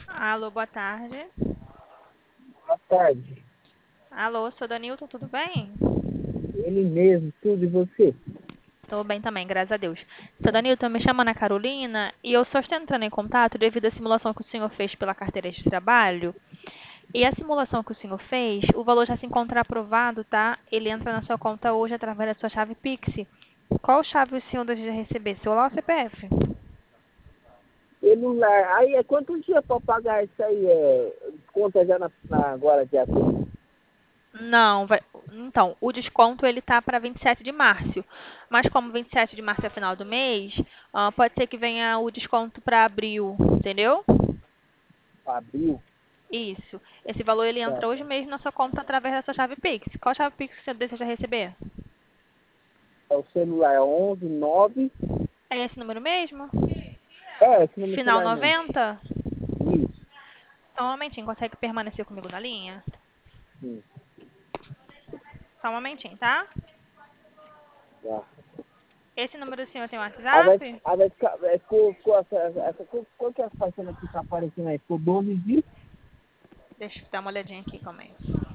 Alô, boa tarde. Boa tarde. Alô, sou Danilton, tudo bem? Ele mesmo, tudo e você? Tô bem também, graças a Deus. Sou Danilton, me chamo Ana Carolina e eu só estou entrando em contato devido à simulação que o senhor fez pela carteira de trabalho. E a simulação que o senhor fez, o valor já se encontra aprovado, tá? Ele entra na sua conta hoje através da sua chave Pix. Qual chave o senhor deseja receber? Celular ou CPF? Celular. Aí é quantos dias para pagar isso aí? Conta já agora, dia 30. Não, então, o desconto ele tá para 27 de março. Mas como 27 de março é final do mês, pode ser que venha o desconto para abril, entendeu? Abril. Isso. Esse valor ele Tá. entra hoje mesmo na sua conta através da sua chave Pix. Qual chave Pix você deseja receber? É o celular é 11 9. É esse número mesmo? Esse número Final celular mesmo. 90? Isso. Só um momentinho, consegue permanecer comigo na linha? Sim. Só um momentinho, tá? Tá. Esse número do senhor tem WhatsApp? Aí vai ficar, ficou qual que é a faixona que tá aparecendo aí? Ficou 12 dias? Deixa eu dar uma olhadinha aqui também.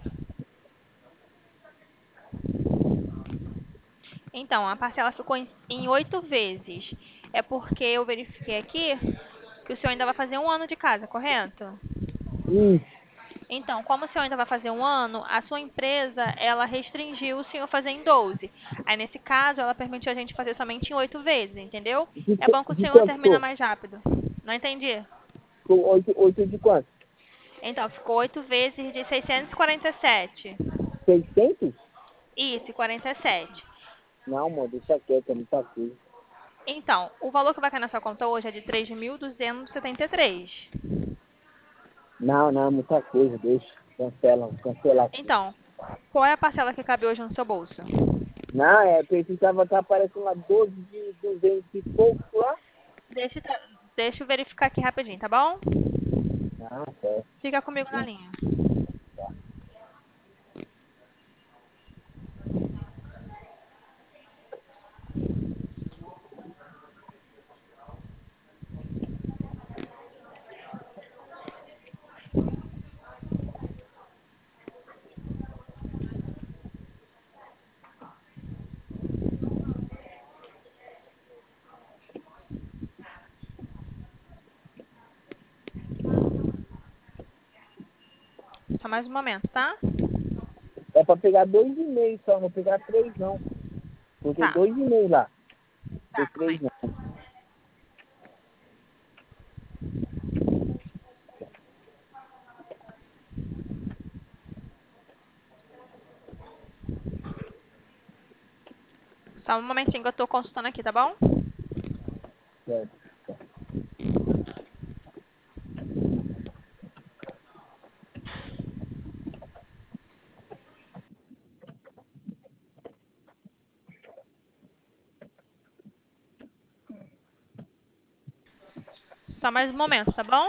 Então, a parcela ficou em 8 vezes. É porque eu verifiquei aqui que o senhor ainda vai fazer um ano de casa, correto? Isso. Então, como o senhor ainda vai fazer um ano, a sua empresa, ela restringiu o senhor fazer em 12. Aí, nesse caso, ela permitiu a gente fazer somente em 8 vezes, entendeu? É bom que o De senhor quanto termina ficou? mais rápido. Não entendi. Ficou 8 de quanto? Então, ficou 8 vezes de 647. 600? Isso, 47. Não, mano, deixa quieto, é muita coisa. Então, o valor que vai cair na sua conta hoje é de 3.273. Não, não, muita coisa, deixa. Cancela, cancela aqui. Então, qual é a parcela que cabe hoje no seu bolso? Não, precisava estar aparecendo lá 12 de 200 e pouco lá. Deixa, deixa eu verificar aqui rapidinho, tá bom? Ah, certo. Fica comigo na linha. Só mais um momento, tá? É pra pegar 2,5 só, não vou pegar 3 não. Vou ter Tá, 2,5 lá. Ter tá, calma 3 aí. não. Só um momentinho que eu tô consultando aqui, tá bom? Certo. Só mais um momento, tá bom?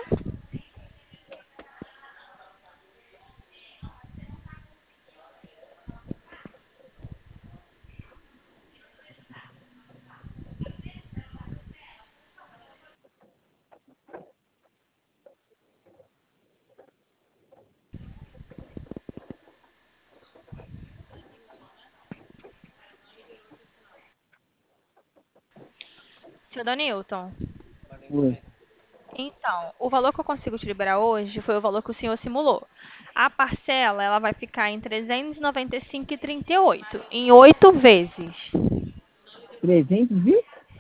Seu Danilton. Ui. Então, o valor que eu consigo te liberar hoje foi o valor que o senhor simulou. A parcela, ela vai ficar em 395,38, em 8 vezes. 300 e?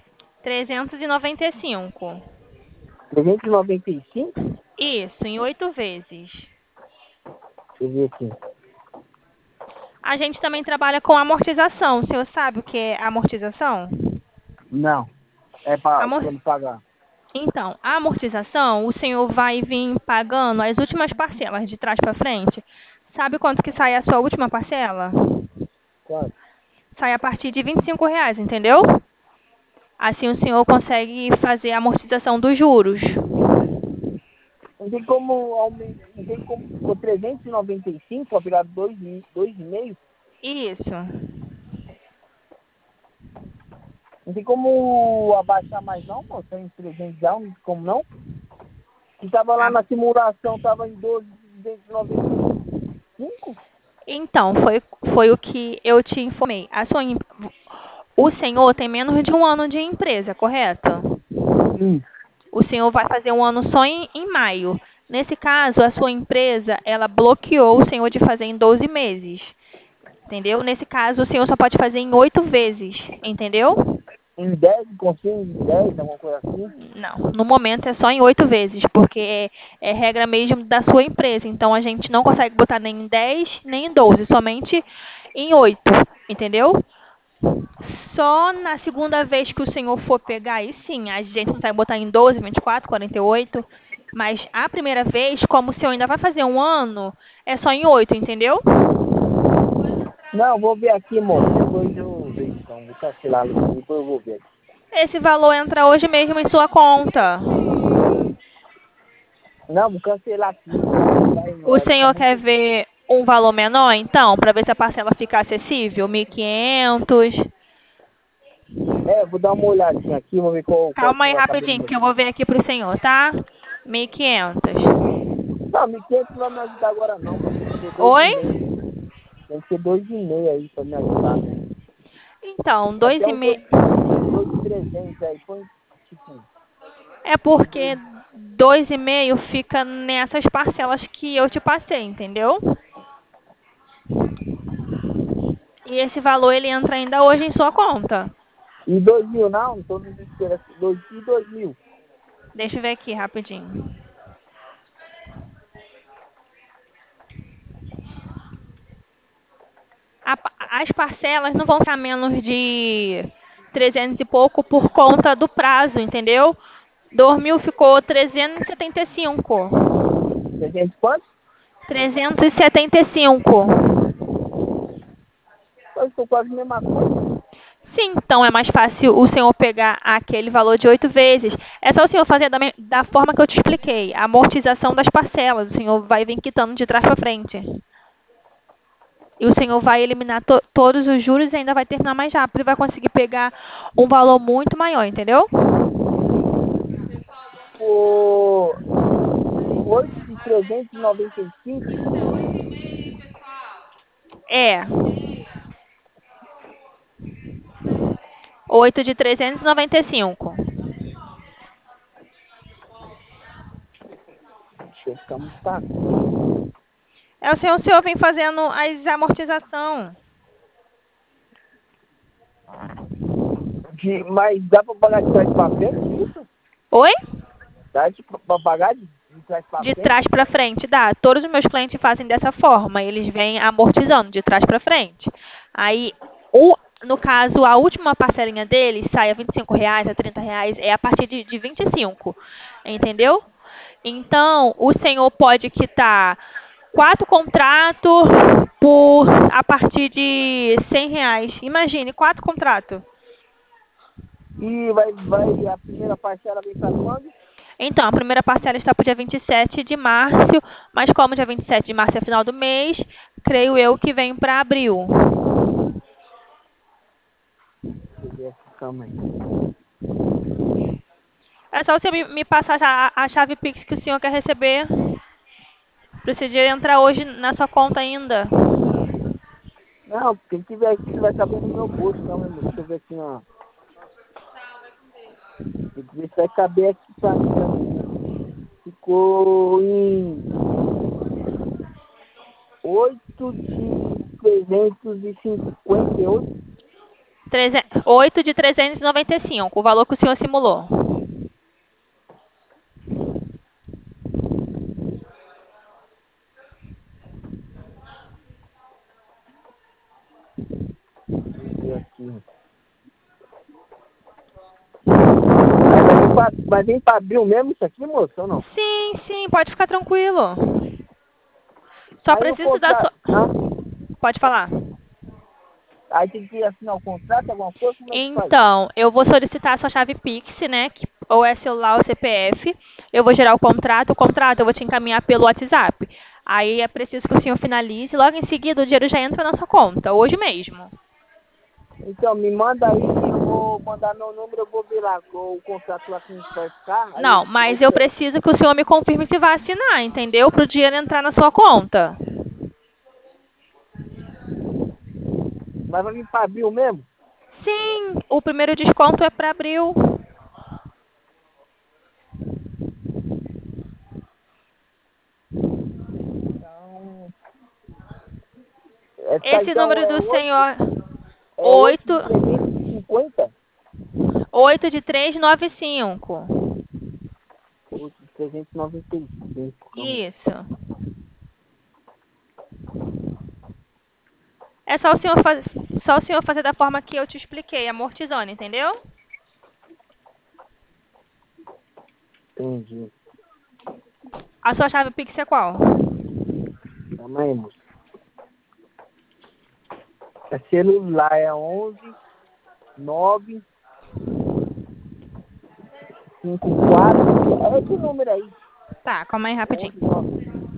395. 395? Isso, em 8 vezes. Deixa eu ver aqui. A gente também trabalha com amortização. O senhor sabe o que é amortização? Não. É pra Amor... quando pagar. Então, a amortização, o senhor vai vir pagando as últimas parcelas de trás para frente. Sabe quanto que sai a sua última parcela? Quanto? Sai a partir de R$ 25, entendeu? Assim o senhor consegue fazer a amortização dos juros. Não tem como aumentar. Não tem como. Ficou 395 pra pegar 2,5. Isso. Não tem como abaixar mais não, moço? Tem 300 já, não tem como não? que estava lá na simulação, estava em 12.295? Então, foi o que eu te informei. O senhor tem menos de um ano de empresa, correto? Isso. O senhor vai fazer um ano só em maio. Nesse caso, a sua empresa, ela bloqueou o senhor de fazer em 12 meses. Entendeu? Nesse caso, o senhor só pode fazer em 8 vezes. Entendeu? Em 10, consigo em 10, alguma coisa assim? Não, no momento é só em 8 vezes, porque é regra mesmo da sua empresa. Então, a gente não consegue botar nem em 10, nem em 12, somente em 8. Entendeu? Só na segunda vez que o senhor for pegar, aí sim, a gente não vai botar em 12, 24, 48. Mas a primeira vez, como o senhor ainda vai fazer um ano, é só em 8, entendeu? Não, vou ver aqui, moço. Depois eu vejo, então. Vou cancelar aqui, depois eu vou ver aqui. Esse valor entra hoje mesmo em sua conta. Não, vou cancelar aqui. O Vai ficar senhor quer muito... ver um valor menor, então, para ver se a parcela fica acessível? 1.500. Vou dar uma olhadinha aqui, vou ver qual Calma que aí vai caber no rapidinho, meu. que eu vou ver aqui pro senhor, tá? 1.500. Não, 1.500 não vai me ajudar agora não, moço. Tem que ser Oi? 2,5. Tem que ser 2,5 aí pra me ajudar. Então, Até uns 2,5. 2.300 aí, põe, tipo... É porque 2,5 fica nessas parcelas que eu te passei, entendeu? E esse valor ele entra ainda hoje em sua conta. E 2.000 não? Então não desespera. 2.000. Deixa eu ver aqui rapidinho. As parcelas não vão ficar menos de 300 e pouco por conta do prazo, entendeu? 2.000 ficou 375. 300 quanto? 375. Eu estou quase a mesma coisa. Sim, então é mais fácil o senhor pegar aquele valor de 8 vezes. É só o senhor fazer da forma que eu te expliquei, a amortização das parcelas. O senhor vai vir quitando de trás para frente. E o senhor vai eliminar todos os juros e ainda vai terminar mais rápido e vai conseguir pegar um valor muito maior, entendeu? O 8 de 395. É. 8 de 395. Deixa eu ficar muito caro. É o senhor vem fazendo as amortização. Mas dá pra pagar de trás pra frente, isso? Oi? Dá pra pagar de trás pra De frente? trás para frente, dá. Todos os meus clientes fazem dessa forma. Eles vêm amortizando de trás para frente. Aí, no caso, a última parcelinha deles sai a R$ 25, a R$ 30, é a partir de 25. Entendeu? Então, o senhor pode quitar 4 contratos a partir de R$ 100. Imagine, 4 contratos. E a primeira parcela vem pra quando? Então, a primeira parcela está para o dia 27 de março, mas como dia 27 de março é final do mês, creio eu que vem para abril. Deixa eu ver aqui, calma aí. É só você me passar a chave Pix que o senhor quer receber. Para esse dinheiro entrar hoje na sua conta ainda. Não, tem que ver aqui se vai caber no meu bolso, calma aí, moço. Deixa eu ver aqui, ó. Tem que ver se vai caber aqui pra mim também. Ficou em 8 de 358. 8 de 395, o valor que o senhor simulou. Deixa eu ver aqui. Vai vir pra abril mesmo isso aqui, moço, ou não? Sim, sim, pode ficar tranquilo. Só Aí o preciso da contrato... sua... Pode falar. Aí tem que assinar o contrato, alguma coisa, como é que faz? Então, eu vou solicitar a sua chave Pix, né? Ou é celular ou CPF. Eu vou gerar o contrato eu vou te encaminhar pelo WhatsApp. Aí é preciso que o senhor finalize. Logo em seguida, o dinheiro já entra na sua conta, hoje mesmo. Então, me manda aí, eu vou mandar meu número, eu vou ver lá o contrato lá como vai ficar. Não, mas eu preciso que o senhor me confirme se vai assinar, entendeu? Para o dinheiro entrar na sua conta. Mas vai vir para abril mesmo? Sim, o primeiro desconto é para abril. Então, essa Esse então número é do 8 senhor, é 8 8, de 350. 8 de 395. 8 de 395. Calma aí. Isso. É só o senhor, só o senhor fazer da forma que eu te expliquei, amortizando, entendeu? Entendi. A sua chave Pix é qual? Calma aí, moço. É celular, é 11 9 54. É esse número aí. Tá, calma aí rapidinho. 11 9.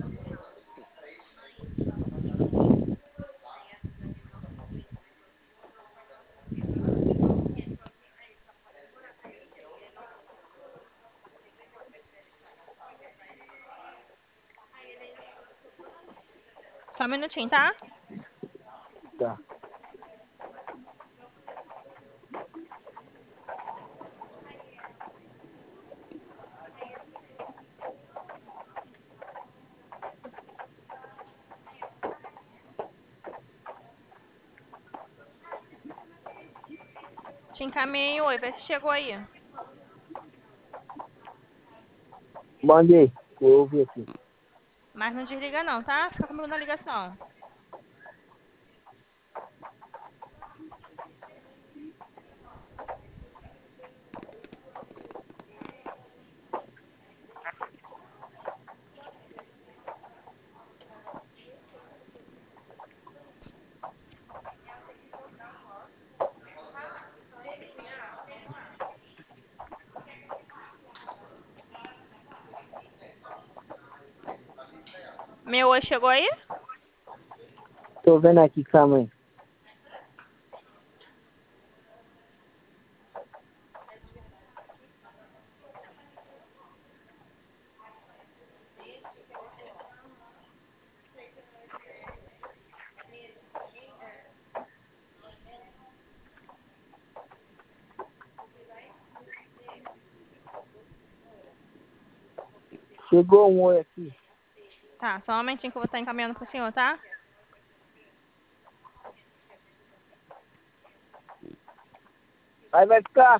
Só um minutinho, tá? Tá. Te encaminhei, oi, vê se chegou aí. Mandei. Eu ouvi aqui. Mas não desliga não, tá? Fica comigo na ligação. Meu oi chegou aí? Tô vendo aqui, calma aí. Chegou um oi aqui. Tá, só um momentinho que eu vou estar encaminhando pro senhor, tá? Aí vai ficar.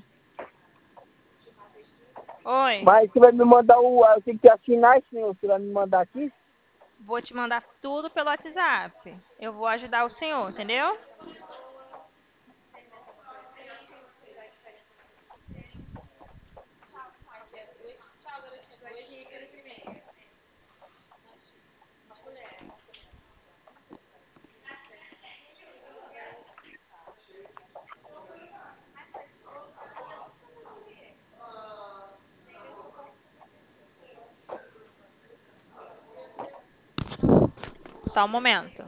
Oi, Mas você vai me mandar o. Eu tenho que assinar esse senhor. Você vai me mandar aqui? vou te mandar tudo pelo WhatsApp. Eu vou ajudar o senhor, entendeu? Só um momento.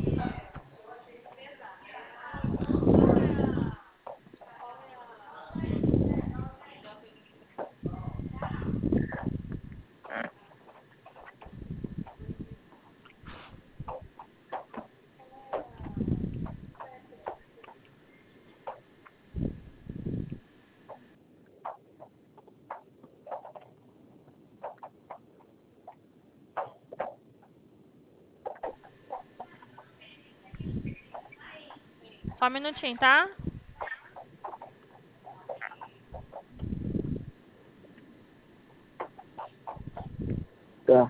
Só um minutinho, tá? Tá.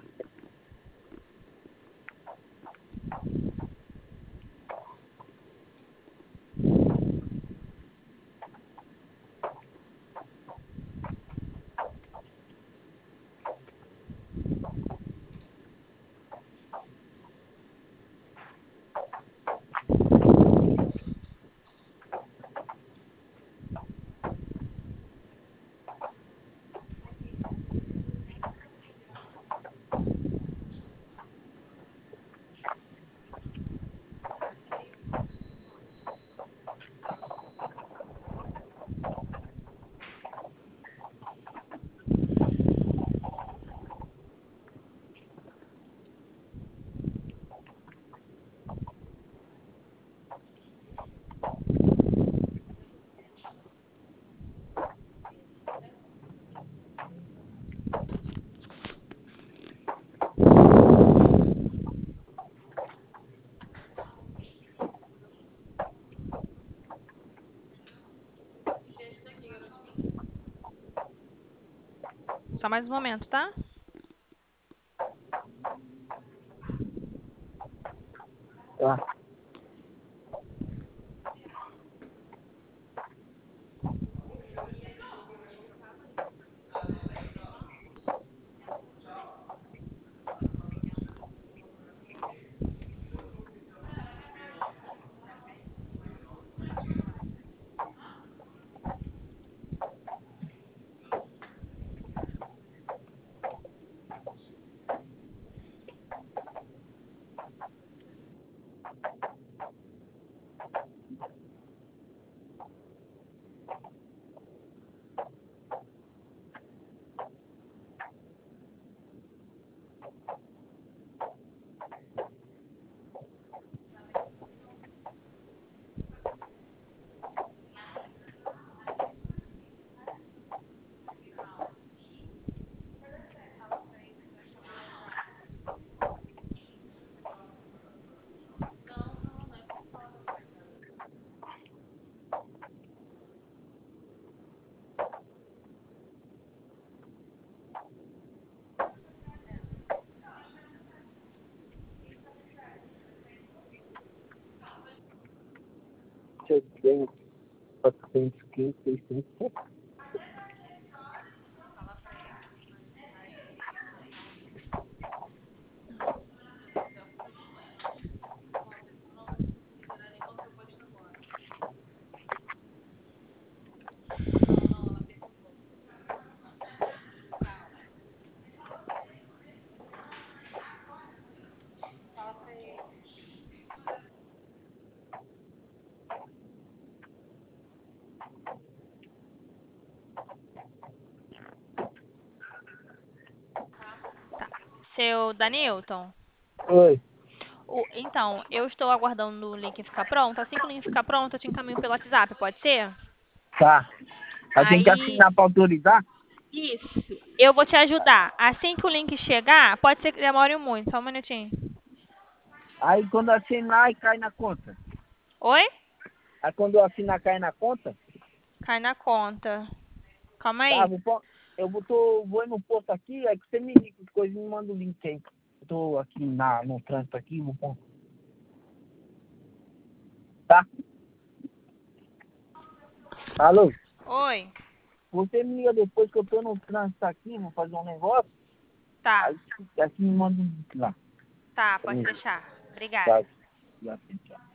Só mais um momento, tá? Tá. Eu tenho 415, 600. Tá. Seu Danilton? Oi. Então, eu estou aguardando o link ficar pronto. Assim que o link ficar pronto, eu te encaminho pelo WhatsApp, pode ser? Tá. Aí tem que Aí, assinar pra autorizar? isso. Eu vou te ajudar. Assim que o link chegar, pode ser que demore muito. Só um minutinho. Aí quando eu assinar, aí cai na conta. Oi? Aí quando eu assinar, cai na conta. Cai na conta. Calma Tá, aí. vou ir no posto aqui, aí que você me liga, que coisa me manda o link aí. Eu tô aqui no trânsito aqui, vou pôr. Tá? Alô? Oi. Você me liga depois que eu tô no trânsito aqui, vou fazer um negócio. Tá. Aí assim me manda o link lá. Tá, pode deixar. Tá. Obrigada. Já, tchau.